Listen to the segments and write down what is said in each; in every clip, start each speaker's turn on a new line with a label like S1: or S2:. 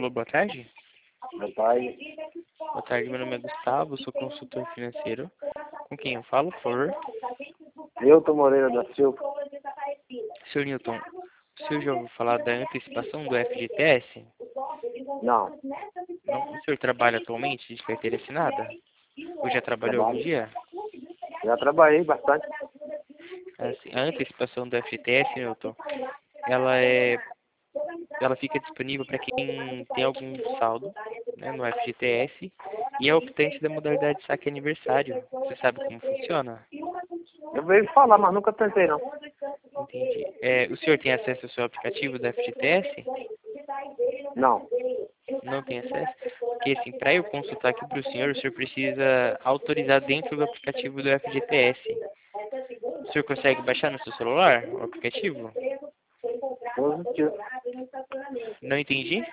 S1: Alô, boa tarde.
S2: Meu pai,
S1: Boa tarde, meu nome é Gustavo, sou consultor financeiro. Com quem eu falo, por favor?
S2: Nilton Moreira da Silva.
S1: Senhor Newton, o senhor já ouviu falar da antecipação do FGTS?
S2: Não,
S1: Não, o senhor trabalha atualmente de carteira assinada? Ou já trabalhou algum
S2: trabalho.
S1: dia?
S2: Já trabalhei bastante.
S1: Assim, a antecipação do FGTS, Newton, ela fica disponível para quem tem algum saldo, né, no FGTS e é optante da modalidade saque aniversário. Você sabe como funciona?
S2: Eu vejo falar, mas nunca tentei, não.
S1: Entendi. O senhor tem acesso ao seu aplicativo do FGTS?
S2: Não.
S1: Não tem acesso? Porque, assim, para eu consultar aqui para o senhor precisa autorizar dentro do aplicativo do FGTS. O senhor consegue baixar no seu celular o aplicativo?
S2: Positivo.
S1: Não entendi?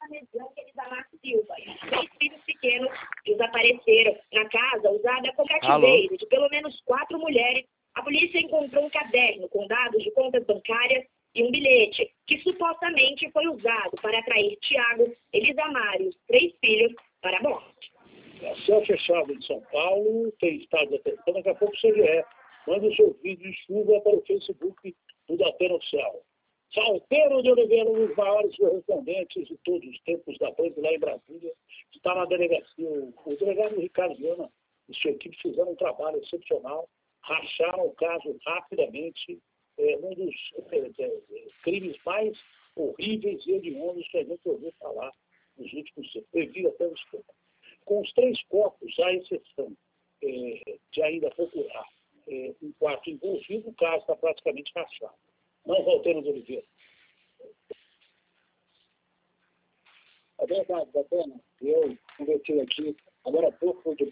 S3: Três filhos pequenos desapareceram na casa usada com
S1: Alô?
S3: cativeiro de pelo menos 4 mulheres. A polícia encontrou um caderno com dados de contas bancárias e um bilhete que supostamente foi usado para atrair Tiago, Elisamar e os 3 filhos para a morte.
S4: A céu fechado de São Paulo tem estado de atenção, daqui a pouco o CGE manda o seu vídeo de chuva para o Facebook do Datena Oficial. Salteiro de Oliveira, um dos maiores correspondentes de todos os tempos da Band lá em Brasília, está na delegacia. O delegado Ricardo Viana e sua equipe fizeram um trabalho excepcional, racharam o caso rapidamente, um dos crimes mais horríveis e hediondos que a gente ouviu falar nos últimos tempos, devido até o escândalo. Com os 3 corpos, à exceção de ainda procurar um quarto envolvido, o caso está praticamente rachado. Não, Valteiro de Oliveira.
S5: É verdade, Datena. Eu conversei aqui agora há pouco,